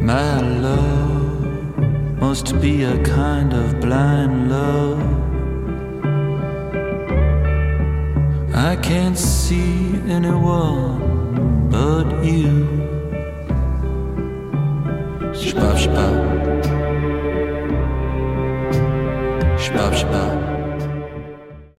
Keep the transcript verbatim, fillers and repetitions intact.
My love must be a kind of blind love. I can't see anyone but you. Shbab, shbab. Shbab, shbab.